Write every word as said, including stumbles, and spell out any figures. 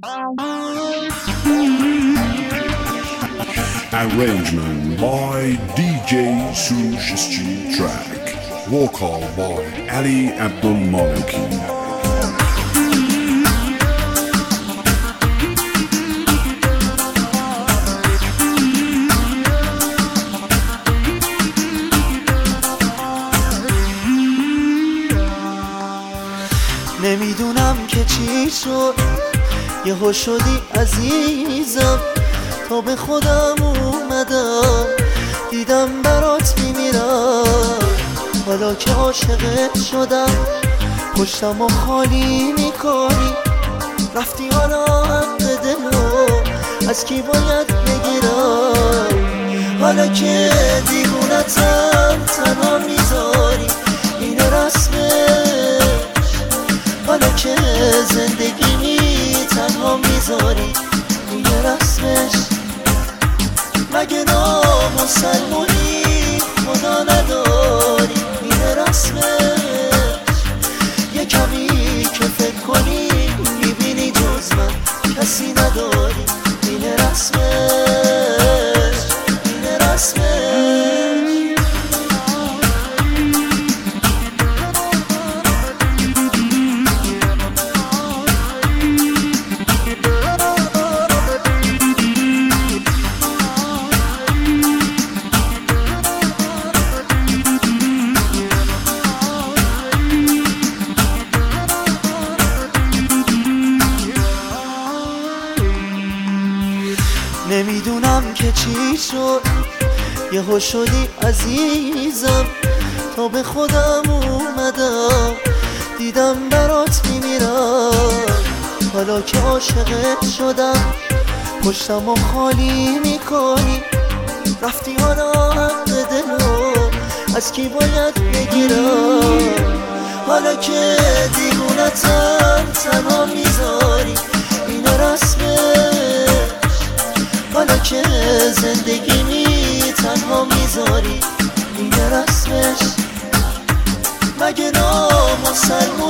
Arrangement by D J Sush Street Track. Vocal by Ali Abdul Maliki. نمیدونم که چی شد یهو شدی عزیزم، تا به خودم اومدم دیدم برات میمیرم. حالا که عاشقت شدم پشتم و خالی میکنی، رفتی حالا حق دلو از کی باید بگیرم؟ حالا که دیوونتم تنها میذاری این رسمش، حالا که زندگی می تنها میذاری این رسمش. مگه نامسلمونی خدا نداری این رسمش؟ یه کمی که فکر کنی میبینی جز من کسی نداری این رسمش، این رسمش. نمیدونم که چی شد یهو شدی عزیزم، تا به خودم اومدم دیدم برات میمیرم. حالا که عاشقت شدم پشتم و خالی میکنی، رفتی حالا حق دلو از کی باید بگیرم؟ حالا که دیوونتم تنها میذاری این رسمه، حالا که زندگی می تنها میذاری این رسمش. مگه نامسلمونی